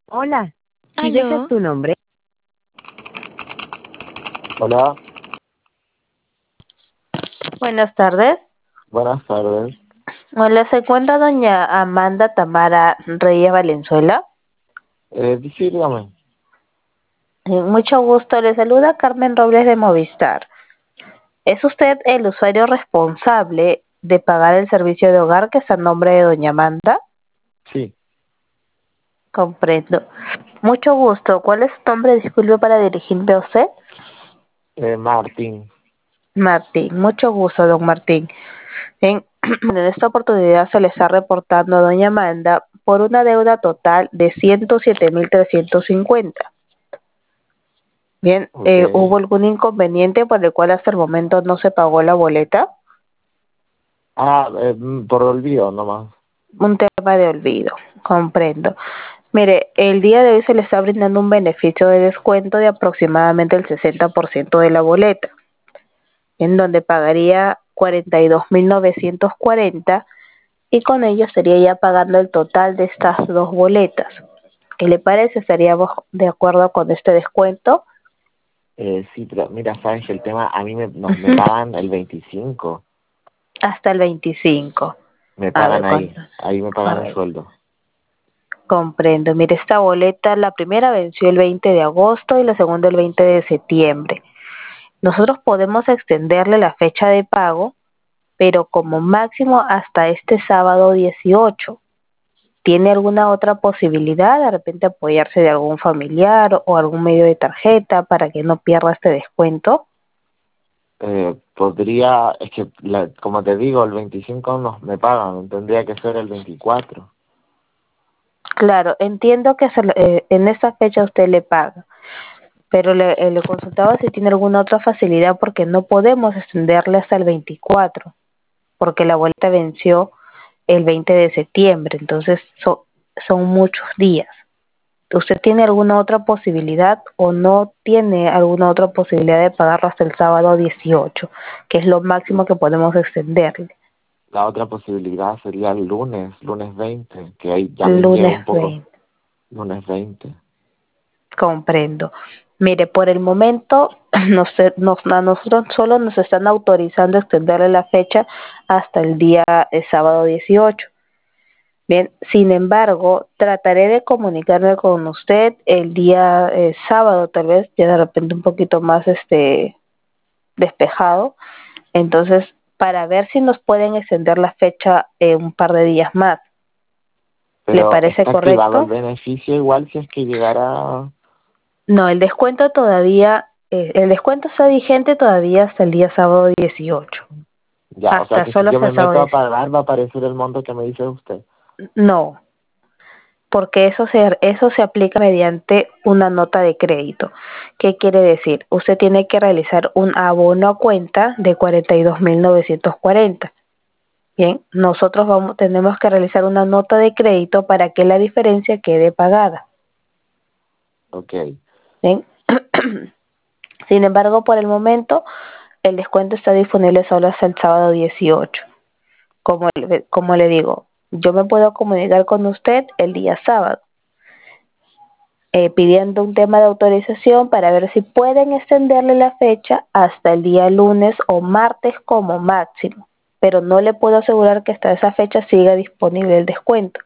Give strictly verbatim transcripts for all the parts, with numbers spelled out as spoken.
Hola, si dejas Aló, tu nombre. Hola, buenas tardes. buenas tardes. Hola, ¿se encuentra doña Amanda Tamara Reyes Valenzuela? Eh, sí, dígame. Eh, mucho gusto, le saluda Carmen Robles de Movistar. ¿Es usted el usuario responsable de pagar el servicio de hogar que está a nombre de doña Amanda? Sí, Comprendo. Mucho gusto. ¿Cuál es su nombre? Disculpe para dirigirme a usted. eh, Martín. Martín. Mucho gusto, don Martín. En, en esta oportunidad se le está reportando a doña Amanda por una deuda total de ciento siete mil trescientos cincuenta. Bien, Ok. eh, ¿hubo algún inconveniente por el cual hasta el momento no se pagó la boleta? Ah, eh, mm, por olvido nomás. Un tema de olvido, comprendo. Mire, el día de hoy se le está brindando un beneficio de descuento de aproximadamente el sesenta por ciento de la boleta, en donde pagaría cuarenta y dos mil novecientos cuarenta y con ello estaría ya pagando el total de estas dos boletas. ¿Qué le parece? ¿Estaríamos de acuerdo con este descuento? Eh, sí, pero mira, sabes que el tema, a mí me, nos, me Ujú. pagan el veinticinco. Hasta el veinticinco. Me A ver, pagan ahí. ¿cuánto? Ahí me A pagan el ver, sueldo. comprendo. Mire, esta boleta, la primera venció el veinte de agosto y la segunda el veinte de septiembre. Nosotros podemos extenderle la fecha de pago, pero como máximo hasta este sábado dieciocho. ¿Tiene alguna otra posibilidad? De repente apoyarse de algún familiar o algún medio de tarjeta para que no pierda este descuento. Eh, podría, es que, la, como te digo, el veinticinco nos me pagan. Tendría que ser el veinticuatro. Claro, entiendo que se le- eh, en esa fecha usted le paga, pero le, eh, le consultaba si tiene alguna otra facilidad porque no podemos extenderle hasta el veinticuatro, porque la boleta venció el veinte de septiembre, entonces so- son muchos días. ¿Usted tiene alguna otra posibilidad o no tiene alguna otra posibilidad de pagarlo hasta el sábado dieciocho, que es lo máximo que podemos extenderle? La otra posibilidad sería el lunes, lunes veinte, que ahí ya me llega Lunes un poco. veinte. Lunes veinte. Comprendo. Mire, por el momento nos, nos, a nosotros solo nos están autorizando extenderle la fecha hasta el día el sábado dieciocho. Bien, sin embargo, trataré de comunicarme con usted el día eh, sábado, tal vez ya de repente un poquito más este despejado, entonces para ver si nos pueden extender la fecha eh, un par de días más. ¿Le Pero parece está activado el correcto? beneficio igual si es que llegara. No, el descuento todavía, eh, el descuento está vigente todavía hasta el día sábado dieciocho. Ya, o sea Hasta que si solo yo hasta me el sábado meto a dieciocho. pagar va a aparecer el monto que me dice usted. No, porque eso se, eso se aplica mediante una nota de crédito. ¿Qué quiere decir? Usted tiene que realizar un abono a cuenta de cuarenta y dos mil novecientos cuarenta. Bien, nosotros vamos, tenemos que realizar una nota de crédito para que la diferencia quede pagada. Ok, Bien. Sin embargo, por el momento, el descuento está disponible solo hasta el sábado dieciocho. Como, le- como le digo, yo me puedo comunicar con usted el día sábado, eh, pidiendo un tema de autorización para ver si pueden extenderle la fecha hasta el día lunes o martes como máximo. Pero no le puedo asegurar que hasta esa fecha siga disponible el descuento.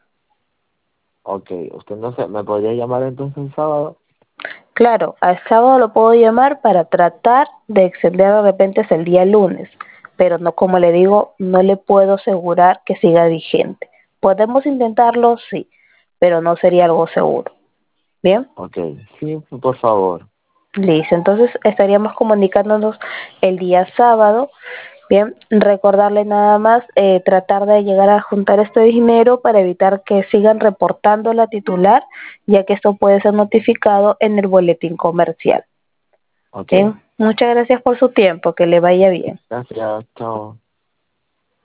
ok. Usted no sé, ¿me podría llamar entonces el sábado? Claro, al sábado lo puedo llamar para tratar de extender de repente hasta el día lunes, pero no, como le digo, no le puedo asegurar que siga vigente. Podemos intentarlo, sí, pero no sería algo seguro. Bien, Ok, sí, por favor. listo. Entonces estaríamos comunicándonos el día sábado. Bien, recordarle nada más, eh, tratar de llegar a juntar este dinero para evitar que sigan reportando la titular, ya que esto puede ser notificado en el boletín comercial. Ok, Bien, muchas gracias por su tiempo, que le vaya bien. gracias, chao.